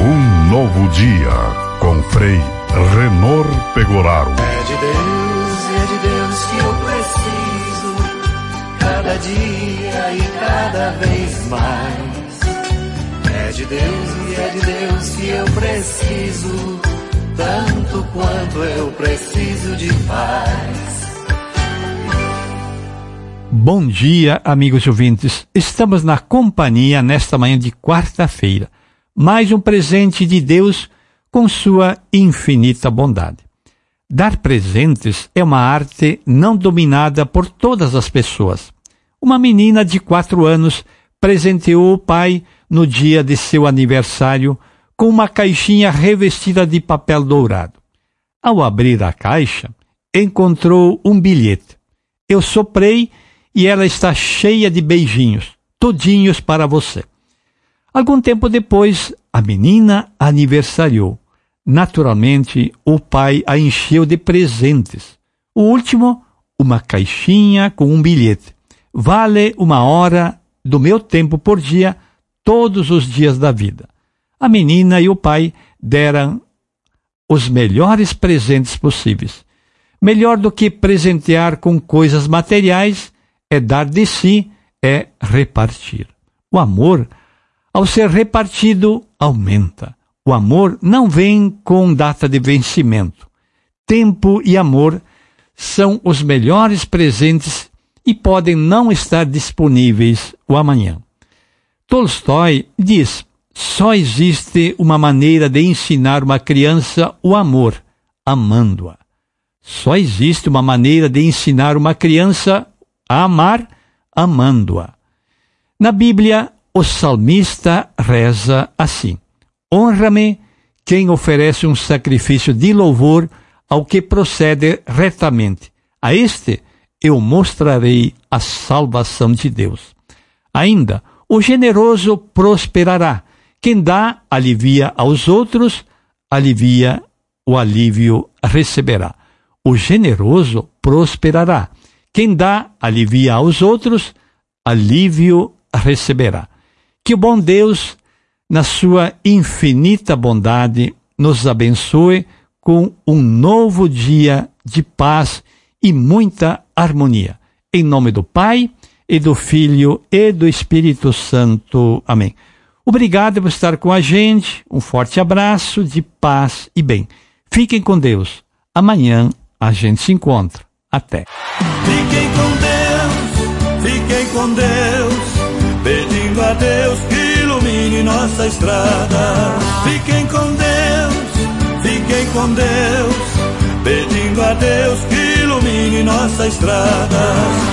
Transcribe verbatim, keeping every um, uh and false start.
Um novo dia com Frei Renor Pegoraro. É de Deus, é de Deus que eu preciso, cada dia e cada vez mais. É de Deus e é de Deus que eu preciso, tanto quanto eu preciso de paz. Bom dia, amigos ouvintes. Estamos na companhia nesta manhã de quarta-feira. Mais um presente de Deus com sua infinita bondade. Dar presentes é uma arte não dominada por todas as pessoas. Uma menina de quatro anos presenteou o pai no dia de seu aniversário com uma caixinha revestida de papel dourado. Ao abrir a caixa, encontrou um bilhete. Eu soprei e ela está cheia de beijinhos, todinhos para você. Algum tempo depois, a menina aniversariou. Naturalmente, o pai a encheu de presentes. O último, uma caixinha com um bilhete. Vale uma hora do meu tempo por dia, todos os dias da vida. A menina e o pai deram os melhores presentes possíveis. Melhor do que presentear com coisas materiais é dar de si, é repartir. O amor, ao ser repartido, aumenta. O amor não vem com data de vencimento. Tempo e amor são os melhores presentes e podem não estar disponíveis o amanhã. Tolstói diz: só existe uma maneira de ensinar uma criança o amor, amando-a. Só existe uma maneira de ensinar uma criança a amar, amando-a. Na Bíblia, o salmista reza assim: honra-me quem oferece um sacrifício de louvor ao que procede retamente. A este eu mostrarei a salvação de Deus. Ainda, o generoso prosperará. Quem dá, alivia aos outros, alivia, o alívio receberá. O generoso prosperará. Quem dá, alivia aos outros, alívio receberá. Que o bom Deus, na sua infinita bondade, nos abençoe com um novo dia de paz e muita harmonia. Em nome do Pai, e do Filho, e do Espírito Santo. Amém. Obrigado por estar com a gente. Um forte abraço de paz e bem. Fiquem com Deus. Amanhã a gente se encontra. Até. Fiquem com Deus, fiquem com Deus, pedindo a Deus que ilumine nossa estrada. Fiquem com Deus, fiquem com Deus, pedindo a Deus que ilumine nossa estrada.